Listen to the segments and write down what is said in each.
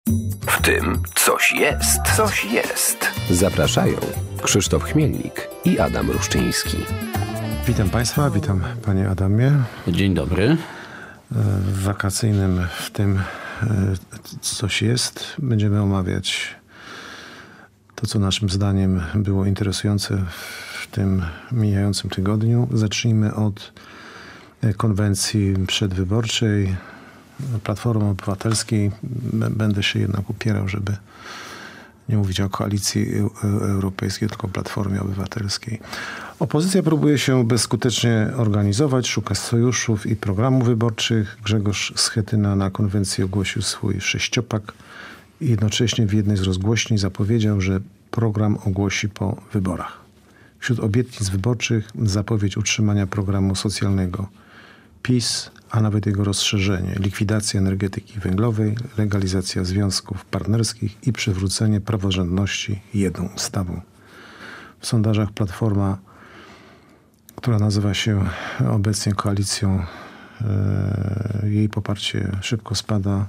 W tym coś jest. Coś jest. Zapraszają Krzysztof Chmielnik i Adam Ruszczyński. Witam Państwa, witam Panie Adamie. Dzień dobry. W wakacyjnym w tym coś jest. Będziemy omawiać to, co naszym zdaniem było interesujące w tym mijającym tygodniu. Zacznijmy od konwencji przedwyborczej Platformy Obywatelskiej. Będę się jednak upierał, żeby nie mówić o Koalicji Europejskiej, tylko o Platformie Obywatelskiej. Opozycja próbuje się bezskutecznie organizować, szukać sojuszów i programów wyborczych. Grzegorz Schetyna na konwencji ogłosił swój sześciopak i jednocześnie w jednej z rozgłośni zapowiedział, że program ogłosi po wyborach. Wśród obietnic wyborczych zapowiedź utrzymania programu socjalnego PiS, a nawet jego rozszerzenie, likwidacja energetyki węglowej, legalizacja związków partnerskich i przywrócenie praworządności jedną ustawą. W sondażach Platforma, która nazywa się obecnie koalicją, jej poparcie szybko spada.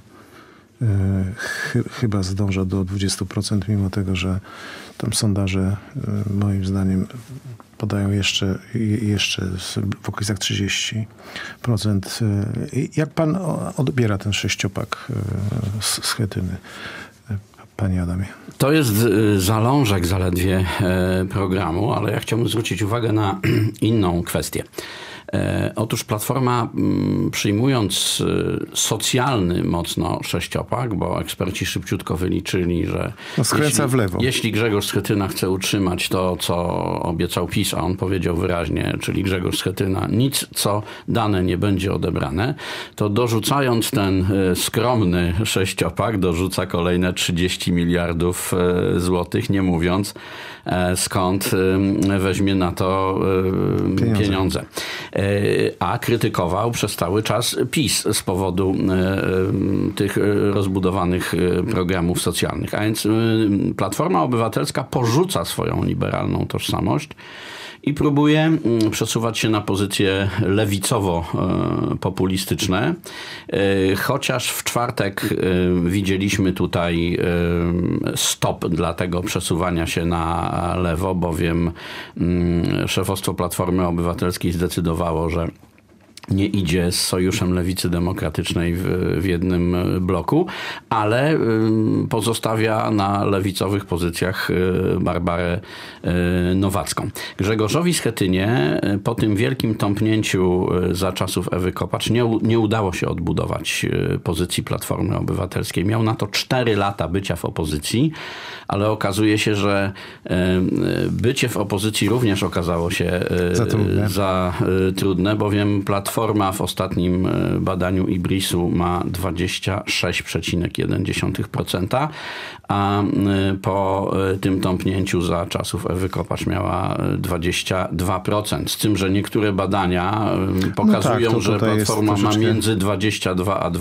Chyba zdąża do 20%, mimo tego, że tam sondaże moim zdaniem podają jeszcze w okolicach 30%. Jak pan odbiera ten sześciopak z Schetyny, panie Adamie? To jest zalążek zaledwie programu, ale ja chciałbym zwrócić uwagę na inną kwestię. Otóż Platforma, przyjmując socjalny mocno sześciopak, bo eksperci szybciutko wyliczyli, że skręca w lewo. Jeśli Grzegorz Schetyna chce utrzymać to, co obiecał PiS, a on powiedział wyraźnie, czyli Grzegorz Schetyna, nic co dane nie będzie odebrane, to dorzucając ten skromny sześciopak, dorzuca kolejne 30 miliardów złotych, nie mówiąc skąd weźmie na to pieniądze. A krytykował przez cały czas PiS z powodu tych rozbudowanych programów socjalnych. A więc Platforma Obywatelska porzuca swoją liberalną tożsamość i próbuje przesuwać się na pozycje lewicowo-populistyczne. Chociaż w czwartek widzieliśmy tutaj stop dla tego przesuwania się na lewo, bowiem szefostwo Platformy Obywatelskiej zdecydowało, że nie idzie z Sojuszem Lewicy Demokratycznej w jednym bloku, ale pozostawia na lewicowych pozycjach Barbarę Nowacką. Grzegorzowi Schetynie po tym wielkim tąpnięciu za czasów Ewy Kopacz nie udało się odbudować pozycji Platformy Obywatelskiej. Miał na to 4 lata bycia w opozycji, ale okazuje się, że bycie w opozycji również okazało się za trudne, bowiem Platforma w ostatnim badaniu IBRIS-u ma 26,1%, a po tym tąpnięciu za czasów Ewy Kopacz miała 22%. Z tym, że niektóre badania pokazują, że Platforma ma między 22 a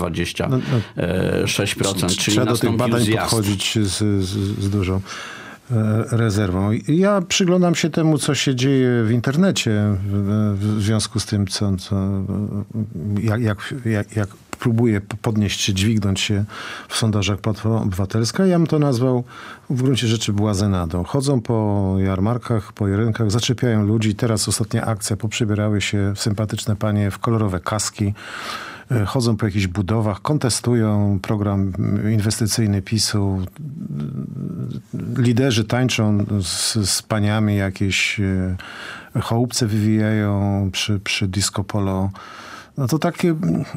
26%, czyli trzeba do tych badań zjazd. podchodzić z dużą rezerwą. Ja przyglądam się temu, co się dzieje w internecie w związku z tym, jak próbuje podnieść się, dźwignąć się w sondażach Platforma Obywatelska. Ja bym to nazwał w gruncie rzeczy błazenadą. Chodzą po jarmarkach, po rynkach, zaczepiają ludzi. Teraz ostatnia akcja, poprzybierały się sympatyczne panie w kolorowe kaski. Chodzą po jakichś budowach, kontestują program inwestycyjny PiS-u. Liderzy tańczą z paniami, jakieś chałupce wywijają przy disco polo. No to takie...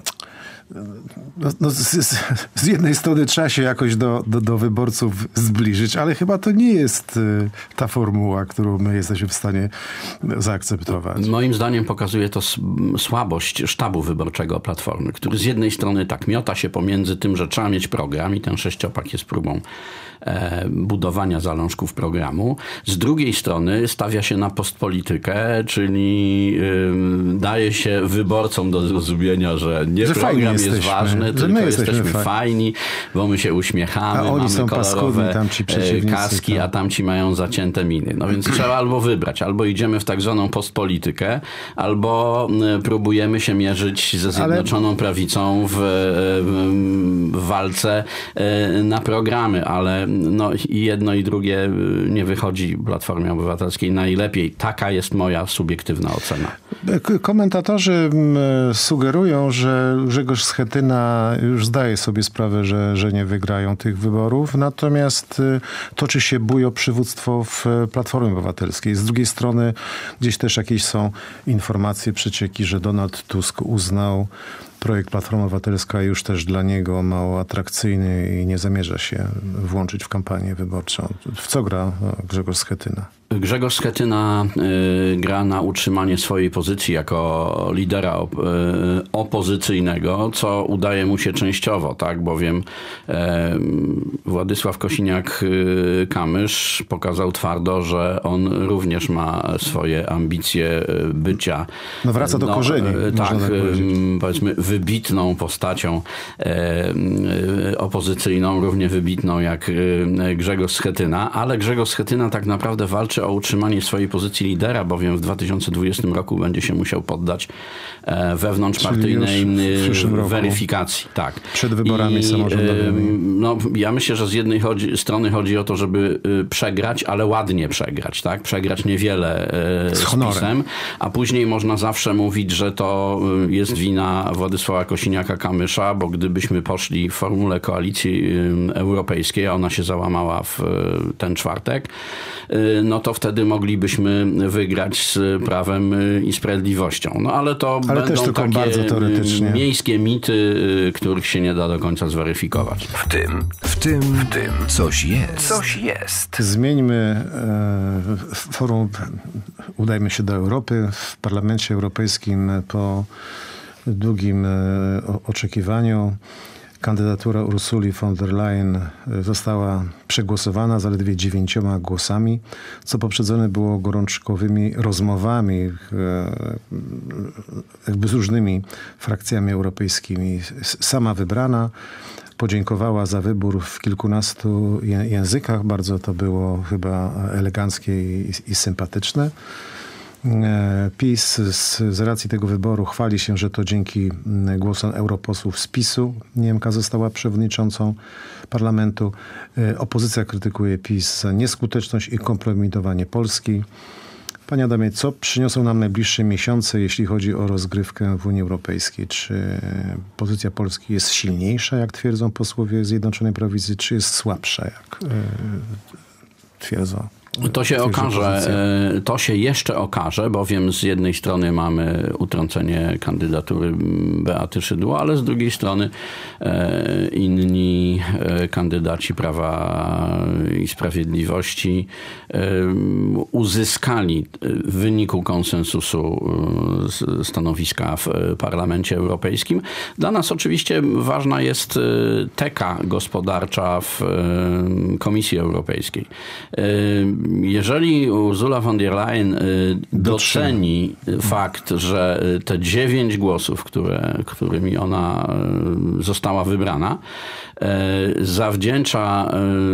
Z jednej strony trzeba się jakoś do wyborców zbliżyć, ale chyba to nie jest ta formuła, którą my jesteśmy w stanie zaakceptować. Moim zdaniem pokazuje to słabość sztabu wyborczego Platformy, który z jednej strony tak miota się pomiędzy tym, że trzeba mieć program i ten sześciopak jest próbą budowania zalążków programu. Z drugiej strony stawia się na postpolitykę, czyli daje się wyborcom do zrozumienia, że nie program jest ważny, tylko jesteśmy fajni, bo my się uśmiechamy, oni mamy są kolorowe paskudni, kaski, tak. a tamci mają zacięte miny. No więc trzeba albo wybrać, albo idziemy w tak zwaną postpolitykę, albo próbujemy się mierzyć ze Zjednoczoną Prawicą w walce na programy, ale no i jedno i drugie nie wychodzi Platformie Obywatelskiej najlepiej. Taka jest moja subiektywna ocena. Komentatorzy sugerują, że Grzegorz Schetyna już zdaje sobie sprawę, że nie wygrają tych wyborów, natomiast toczy się bój o przywództwo w Platformie Obywatelskiej. Z drugiej strony gdzieś też jakieś są informacje, przecieki, że Donald Tusk uznał projekt Platforma Obywatelska już też dla niego mało atrakcyjny i nie zamierza się włączyć w kampanię wyborczą. W co gra Grzegorz Schetyna? Grzegorz Schetyna gra na utrzymanie swojej pozycji jako lidera opozycyjnego, co udaje mu się częściowo, tak? Bowiem Władysław Kosiniak-Kamysz pokazał twardo, że on również ma swoje ambicje bycia. No wraca do korzeni. Tak, powiedzmy wybitną postacią opozycyjną, równie wybitną jak Grzegorz Schetyna, ale Grzegorz Schetyna tak naprawdę walczy o utrzymanie swojej pozycji lidera, bowiem w 2020 roku będzie się musiał poddać wewnątrzpartyjnej weryfikacji. Tak. Przed wyborami samorządowymi. No, ja myślę, że z jednej strony chodzi o to, żeby przegrać, ale ładnie przegrać. Tak? Przegrać niewiele z PiS-em, a później można zawsze mówić, że to jest wina Władysława Kosiniaka-Kamysza, bo gdybyśmy poszli w formule koalicji europejskiej, a ona się załamała w ten czwartek, no to wtedy moglibyśmy wygrać z Prawem i Sprawiedliwością. No ale to będą takie bardzo teoretycznie miejskie mity, których się nie da do końca zweryfikować. W tym coś jest. Coś jest. Zmieńmy forum, udajmy się do Europy. W Parlamencie Europejskim po długim oczekiwaniu kandydatura Ursuli von der Leyen została przegłosowana zaledwie 9 głosami, co poprzedzone było gorączkowymi rozmowami jakby z różnymi frakcjami europejskimi. Sama wybrana podziękowała za wybór w kilkunastu językach. Bardzo to było chyba eleganckie i sympatyczne. PiS z racji tego wyboru chwali się, że to dzięki głosom europosłów z PiS-u Niemka została przewodniczącą parlamentu. Opozycja krytykuje PiS za nieskuteczność i kompromitowanie Polski. Panie Adamie, co przyniosą nam najbliższe miesiące, jeśli chodzi o rozgrywkę w Unii Europejskiej? Czy pozycja Polski jest silniejsza, jak twierdzą posłowie Zjednoczonej Prawicy, czy jest słabsza, jak twierdzą? To się okaże, to się jeszcze okaże, bowiem z jednej strony mamy utrącenie kandydatury Beaty Szydło, ale z drugiej strony inni kandydaci Prawa i Sprawiedliwości uzyskali w wyniku konsensusu stanowiska w Parlamencie Europejskim. Dla nas oczywiście ważna jest teka gospodarcza w Komisji Europejskiej. Jeżeli Ursula von der Leyen doceni fakt, że te 9 głosów, którymi ona została wybrana, zawdzięcza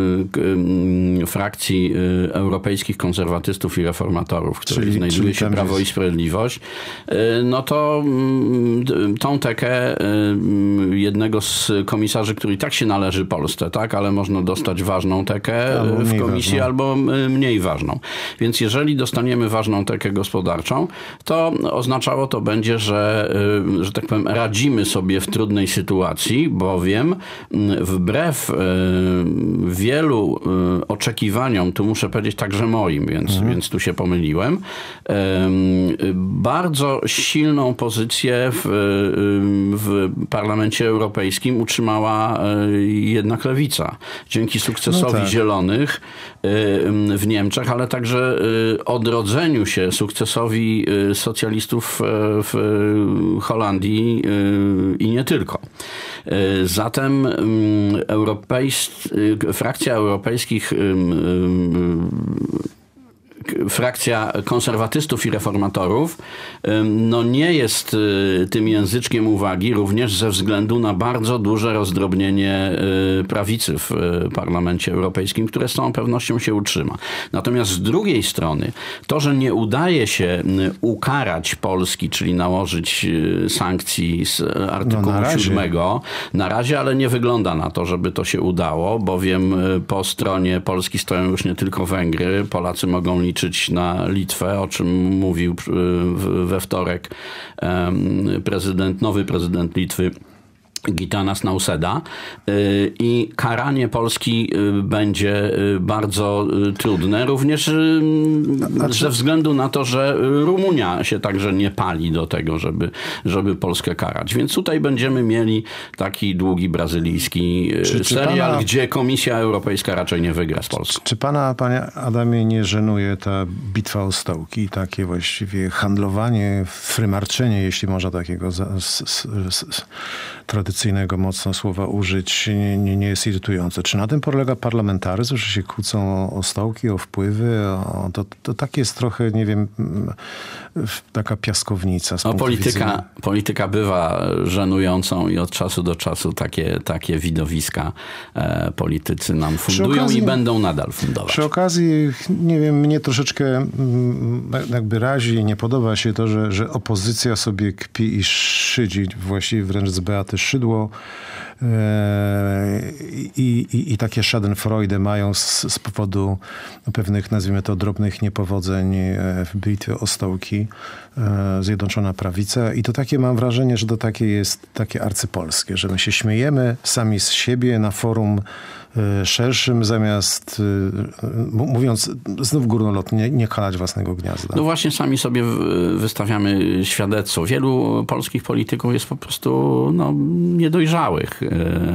frakcji europejskich konserwatystów i reformatorów, w której znajduje się Prawo i Sprawiedliwość, no to tą tekę jednego z komisarzy, który i tak się należy Polsce, tak, ale można dostać ważną tekę w komisji albo mniej ważną. Więc jeżeli dostaniemy ważną tekę gospodarczą, to oznaczało to będzie, że tak powiem, radzimy sobie w trudnej sytuacji, bowiem wbrew wielu oczekiwaniom, tu muszę powiedzieć także moim, więc tu się pomyliłem, bardzo silną pozycję w Parlamencie Europejskim utrzymała jednak lewica. Dzięki sukcesowi Zielonych w Niemczech, ale także odrodzeniu się, sukcesowi socjalistów w Holandii i nie tylko. Zatem frakcja europejskich frakcja konserwatystów i reformatorów no nie jest tym języczkiem uwagi również ze względu na bardzo duże rozdrobnienie prawicy w Parlamencie Europejskim, które z całą pewnością się utrzyma. Natomiast z drugiej strony to, że nie udaje się ukarać Polski, czyli nałożyć sankcji z artykułu 7 na razie, ale nie wygląda na to, żeby to się udało, bowiem po stronie Polski stoją już nie tylko Węgry. Polacy mogą liczyć na Litwę, o czym mówił we wtorek nowy prezydent Litwy Gitanas Nausėda, i karanie Polski będzie bardzo trudne, również ze względu na to, że Rumunia się także nie pali do tego, żeby Polskę karać. Więc tutaj będziemy mieli taki długi brazylijski serial, gdzie Komisja Europejska raczej nie wygra z Polską. Czy pana, panie Adamie, nie żenuje ta bitwa o stołki, takie właściwie handlowanie, frymarczenie, jeśli można takiego tradycyjnego mocno słowa użyć, nie jest irytujące? Czy na tym polega parlamentaryzm, że się kłócą o stołki, o wpływy? To tak jest trochę, nie wiem, taka piaskownica. Polityka bywa żenującą i od czasu do czasu takie widowiska politycy nam fundują i będą nadal fundować. Przy okazji, nie wiem, mnie troszeczkę jakby razi i nie podoba się to, że opozycja sobie kpi i szydzi, właściwie wręcz z Beaty Szydło, i takie schadenfreude mają z powodu pewnych, nazwijmy to, drobnych niepowodzeń w bitwie o stołki Zjednoczona Prawica. I to takie, mam wrażenie, że to takie jest takie arcypolskie, że my się śmiejemy sami z siebie na forum szerszym, zamiast, mówiąc znów górnolotnie, nie kalać własnego gniazda. No właśnie, sami sobie wystawiamy świadectwo. Wielu polskich polityków jest po prostu niedojrzałych.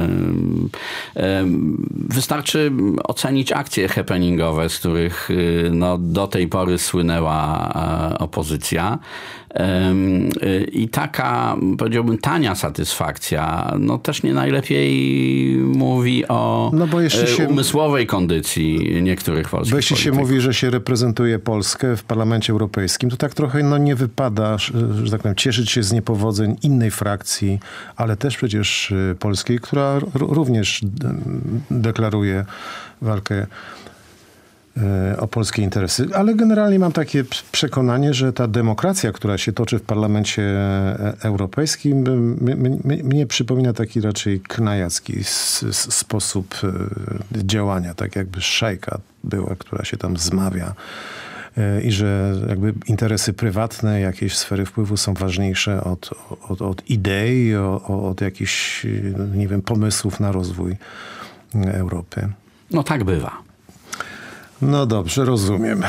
Wystarczy ocenić akcje happeningowe, z których do tej pory słynęła opozycja. I taka, powiedziałbym, tania satysfakcja, też nie najlepiej mówi o umysłowej kondycji niektórych polskich Bo jeśli polityków. się mówi, że się reprezentuje Polskę w Parlamencie Europejskim, to tak trochę nie wypada, że tak powiem, cieszyć się z niepowodzeń innej frakcji, ale też przecież polskiej, która również deklaruje walkę o polskie interesy. Ale generalnie mam takie przekonanie, że ta demokracja, która się toczy w Parlamencie Europejskim, mnie przypomina taki raczej knajacki sposób działania, tak jakby szajka była, która się tam zmawia. I że jakby interesy prywatne, jakieś sfery wpływu są ważniejsze od idei, od jakichś, nie wiem, pomysłów na rozwój Europy. No tak bywa. No dobrze, rozumiem.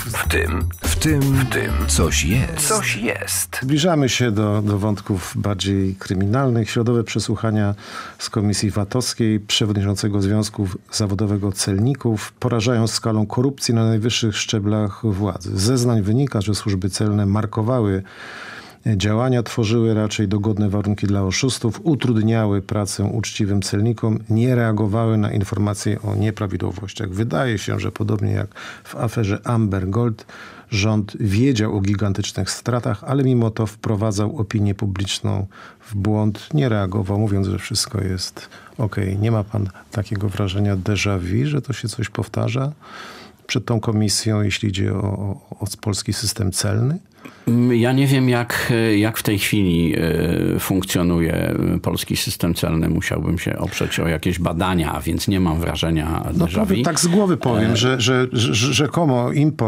W tym coś jest. Zbliżamy się do wątków bardziej kryminalnych. Środowe przesłuchania z Komisji VAT-owskiej przewodniczącego Związku Zawodowego Celników porażają skalą korupcji na najwyższych szczeblach władzy. Z zeznań wynika, że służby celne markowały działania, tworzyły raczej dogodne warunki dla oszustów, utrudniały pracę uczciwym celnikom, nie reagowały na informacje o nieprawidłowościach. Wydaje się, że podobnie jak w aferze Amber Gold, rząd wiedział o gigantycznych stratach, ale mimo to wprowadzał opinię publiczną w błąd, nie reagował, mówiąc, że wszystko jest okej. Nie ma pan takiego wrażenia déjà vu, że to się coś powtarza przed tą komisją, jeśli idzie o polski system celny? Ja nie wiem, jak w tej chwili funkcjonuje polski system celny. Musiałbym się oprzeć o jakieś badania, więc nie mam wrażenia déjà vu. Tak z głowy powiem, że rzekomo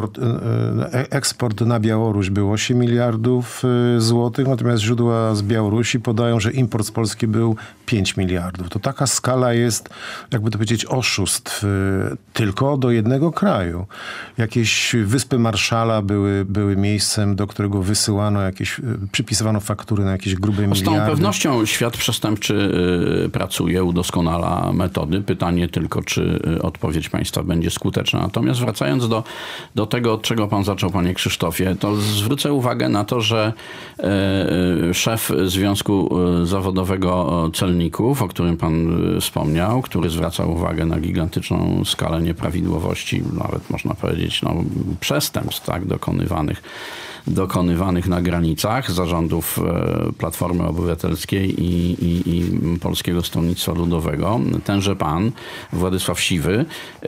eksport na Białoruś był 8 miliardów złotych, natomiast źródła z Białorusi podają, że import z Polski był 5 miliardów. To taka skala jest, jakby to powiedzieć, oszustw tylko do jednego kraju. Jakieś Wyspy Marszala były miejscem, do do którego wysyłano przypisywano faktury na jakieś grube miliardy. Z całą pewnością świat przestępczy pracuje, udoskonala metody. Pytanie tylko, czy odpowiedź państwa będzie skuteczna. Natomiast wracając do tego, od czego pan zaczął, panie Krzysztofie, to zwrócę uwagę na to, że szef Związku Zawodowego Celników, o którym pan wspomniał, który zwraca uwagę na gigantyczną skalę nieprawidłowości, nawet można powiedzieć przestępstw tak, dokonywanych na granicach zarządów Platformy Obywatelskiej i Polskiego Stronnictwa Ludowego. Tenże pan, Władysław Siwy,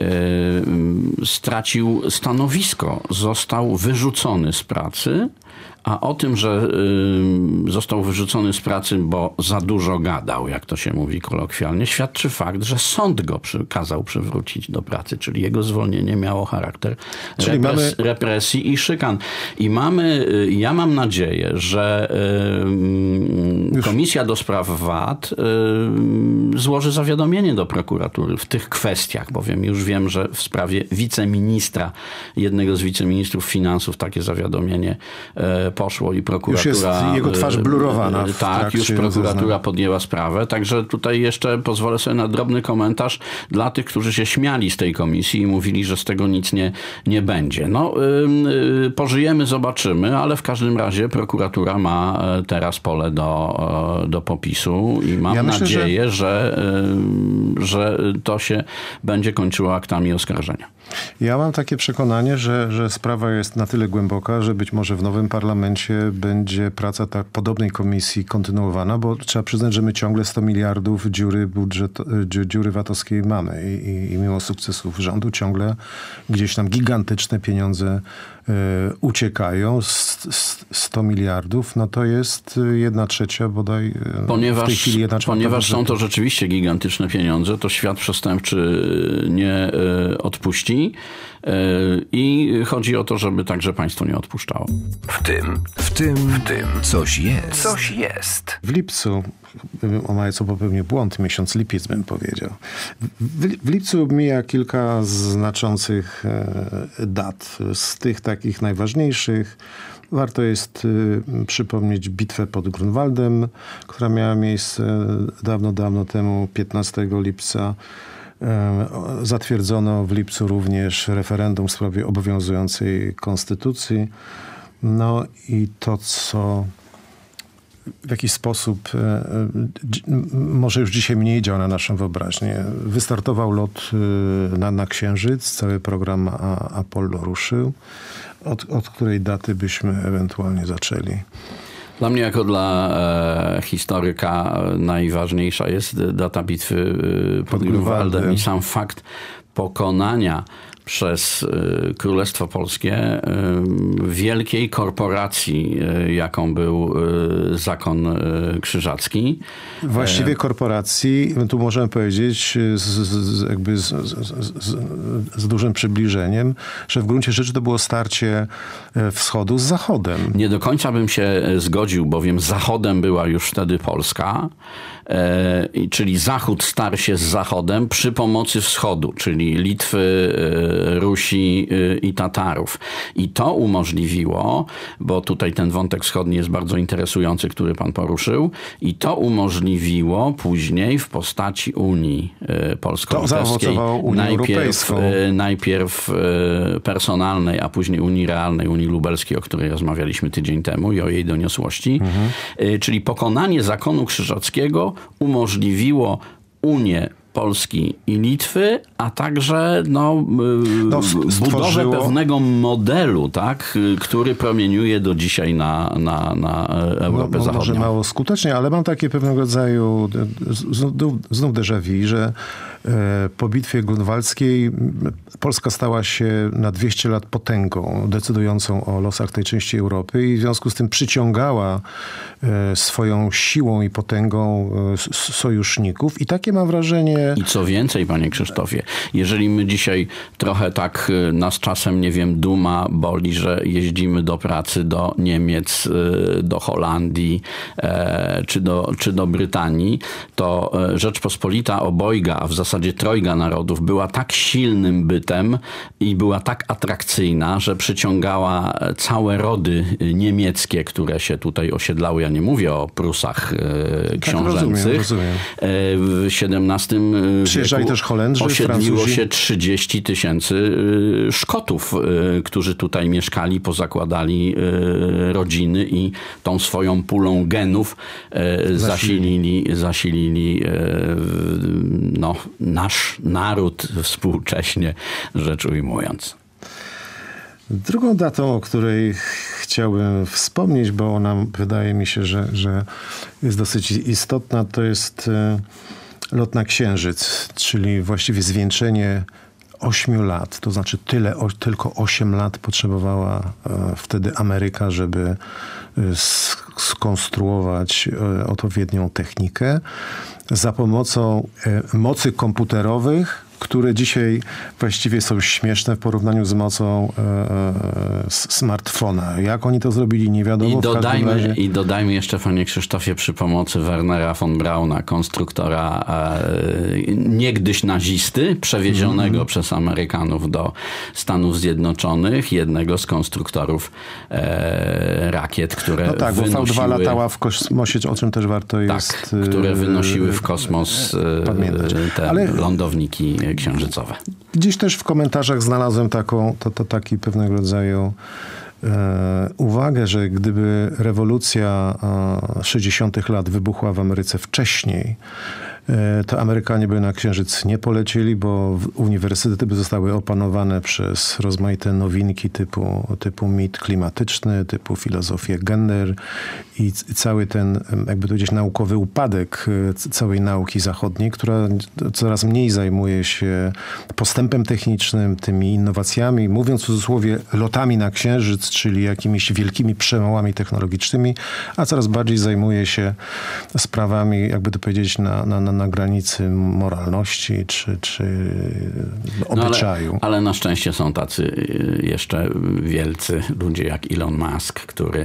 stracił stanowisko, został wyrzucony z pracy, a o tym, że został wyrzucony z pracy, bo za dużo gadał, jak to się mówi kolokwialnie, świadczy fakt, że sąd go kazał przywrócić do pracy, czyli jego zwolnienie miało charakter represji i szykan. I ja mam nadzieję, że Komisja do Spraw VAT złoży zawiadomienie do prokuratury w tych kwestiach, bowiem już wiem, że w sprawie jednego z wiceministrów finansów takie zawiadomienie poszło i prokuratura... Już jest jego twarz blurowana. Tak, już prokuratura podjęła sprawę. Także tutaj jeszcze pozwolę sobie na drobny komentarz dla tych, którzy się śmiali z tej komisji i mówili, że z tego nic nie będzie. Pożyjemy, zobaczymy, ale w każdym razie prokuratura ma teraz pole do popisu i mam nadzieję, że to się będzie kończyło aktami oskarżenia. Ja mam takie przekonanie, że sprawa jest na tyle głęboka, że być może w nowym parlamencie będzie praca podobnej komisji kontynuowana, bo trzeba przyznać, że my ciągle 100 miliardów dziury VAT-owskiej mamy i mimo sukcesów rządu ciągle gdzieś tam gigantyczne pieniądze uciekają. 100 miliardów, no to jest 1/3 bodaj w tej chwili 1/4. Ponieważ są to rzeczywiście gigantyczne pieniądze, to świat przestępczy nie odpuści i chodzi o to, żeby także państwo nie odpuszczało. W tym coś jest. Coś jest. W lipcu, o co popełnił błąd, miesiąc lipiec bym powiedział. W lipcu mija kilka znaczących dat. Z tych takich najważniejszych warto jest przypomnieć bitwę pod Grunwaldem, która miała miejsce dawno temu, 15 lipca. Zatwierdzono w lipcu również referendum w sprawie obowiązującej konstytucji. No i to, co w jakiś sposób może już dzisiaj mniej działa na naszą wyobraźnię. Wystartował lot na Księżyc, cały program Apollo ruszył. Od której daty byśmy ewentualnie zaczęli? Dla mnie jako dla historyka najważniejsza jest data bitwy pod Grunwaldem i sam fakt pokonania przez Królestwo Polskie wielkiej korporacji, jaką był zakon krzyżacki. Właściwie korporacji, tu możemy powiedzieć z dużym przybliżeniem, że w gruncie rzeczy to było starcie wschodu z zachodem. Nie do końca bym się zgodził, bowiem zachodem była już wtedy Polska, czyli Zachód starł się z Zachodem przy pomocy wschodu, czyli Litwy, Rusi i Tatarów. I to umożliwiło, bo tutaj ten wątek wschodni jest bardzo interesujący, który pan poruszył, i to umożliwiło później w postaci Unii Polsko-Litewskiej, najpierw personalnej, a później Unii realnej, Unii Lubelskiej, o której rozmawialiśmy tydzień temu i o jej doniosłości. Czyli pokonanie zakonu krzyżackiego umożliwiło Unię Polski i Litwy, a także budowę pewnego modelu, tak, który promieniuje do dzisiaj na Europę Zachodnią. Może mało skutecznie, ale mam takie pewnego rodzaju znów déjà vu, że po bitwie grunwaldzkiej Polska stała się na 200 lat potęgą decydującą o losach tej części Europy i w związku z tym przyciągała swoją siłą i potęgą sojuszników. I takie mam wrażenie... I co więcej, panie Krzysztofie, jeżeli my dzisiaj trochę tak nas czasem, nie wiem, duma boli, że jeździmy do pracy do Niemiec, do Holandii czy do Brytanii, to Rzeczpospolita obojga, a w zasadzie zasadzie trojga narodów była tak silnym bytem i była tak atrakcyjna, że przyciągała całe rody niemieckie, które się tutaj osiedlały. Ja nie mówię o Prusach książęcych. Rozumiem. W XVII Przyjeżdżali wieku też Holendrzy, osiedliło Francuzi. się 30 000 Szkotów, którzy tutaj mieszkali, pozakładali rodziny i tą swoją pulą genów zasilili nasz naród współcześnie, rzecz ujmując. Drugą datą, o której chciałbym wspomnieć, bo ona wydaje mi się, że jest dosyć istotna, to jest lot na Księżyc, czyli właściwie zwieńczenie 8 lat. To znaczy tylko 8 lat potrzebowała wtedy Ameryka, żeby skonstruować odpowiednią technikę za pomocą mocy komputerowych, które dzisiaj właściwie są śmieszne w porównaniu z mocą smartfona. Jak oni to zrobili, nie wiadomo. I dodajmy jeszcze, panie Krzysztofie, przy pomocy Wernera von Brauna, konstruktora niegdyś nazisty, przewiezionego przez Amerykanów do Stanów Zjednoczonych, jednego z konstruktorów rakiet, które bo V2 latała w kosmosie, o czym też warto jest... które wynosiły w kosmos te lądowniki księżycowe. Gdzieś też w komentarzach znalazłem taki pewnego rodzaju uwagę, że gdyby rewolucja 60. lat wybuchła w Ameryce wcześniej, to Amerykanie by na Księżyc nie polecieli, bo uniwersytety by zostały opanowane przez rozmaite nowinki typu mit klimatyczny, typu filozofię gender i cały ten, jakby to powiedzieć, naukowy upadek całej nauki zachodniej, która coraz mniej zajmuje się postępem technicznym, tymi innowacjami, mówiąc w cudzysłowie lotami na Księżyc, czyli jakimiś wielkimi przełomami technologicznymi, a coraz bardziej zajmuje się sprawami, jakby to powiedzieć, na granicy moralności czy obyczaju. Ale na szczęście są tacy jeszcze wielcy ludzie jak Elon Musk,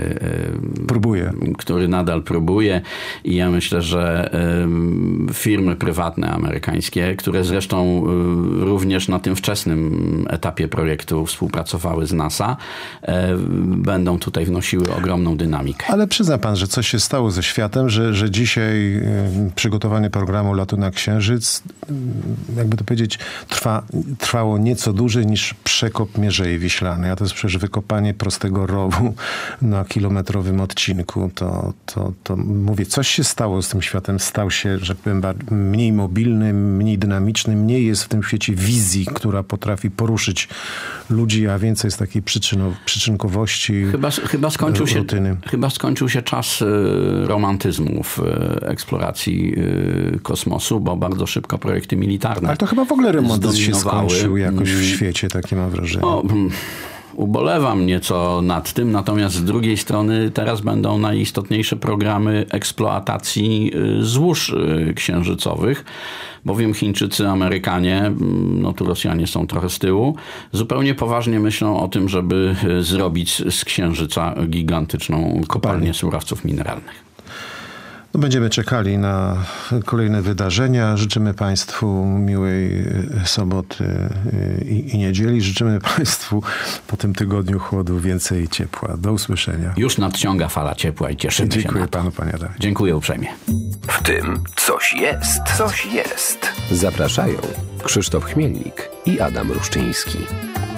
który nadal próbuje i ja myślę, że firmy prywatne amerykańskie, które zresztą również na tym wczesnym etapie projektu współpracowały z NASA, będą tutaj wnosiły ogromną dynamikę. Ale przyzna pan, że coś się stało ze światem, że dzisiaj przygotowanie programu lotu na Księżyc, jakby to powiedzieć, trwało nieco dłużej niż przekop Mierzei Wiślanej. A to jest przecież wykopanie prostego rowu na kilometrowym odcinku. To mówię, coś się stało z tym światem. Stał się, że powiem, mniej mobilny, mniej dynamiczny. Mniej jest w tym świecie wizji, która potrafi poruszyć ludzi, a więcej jest takiej przyczynkowości, rutyny. Chyba skończył się czas romantyzmu w eksploracji kosmosu, bo bardzo szybko projekty militarne. Ale to chyba w ogóle romantyzm się skończył jakoś w świecie, takie mam wrażenie. Ubolewam nieco nad tym, natomiast z drugiej strony teraz będą najistotniejsze programy eksploatacji złóż księżycowych, bowiem Chińczycy, Amerykanie, tu Rosjanie są trochę z tyłu, zupełnie poważnie myślą o tym, żeby zrobić z Księżyca gigantyczną kopalnię surowców mineralnych. Będziemy czekali na kolejne wydarzenia. Życzymy Państwu miłej soboty i niedzieli. Życzymy Państwu po tym tygodniu chłodu więcej ciepła. Do usłyszenia. Już nadciąga fala ciepła i cieszymy się na to. Dziękuję panu, panie Adasie. Dziękuję uprzejmie. W tym coś jest. Coś jest. Zapraszają Krzysztof Chmielnik i Adam Ruszczyński.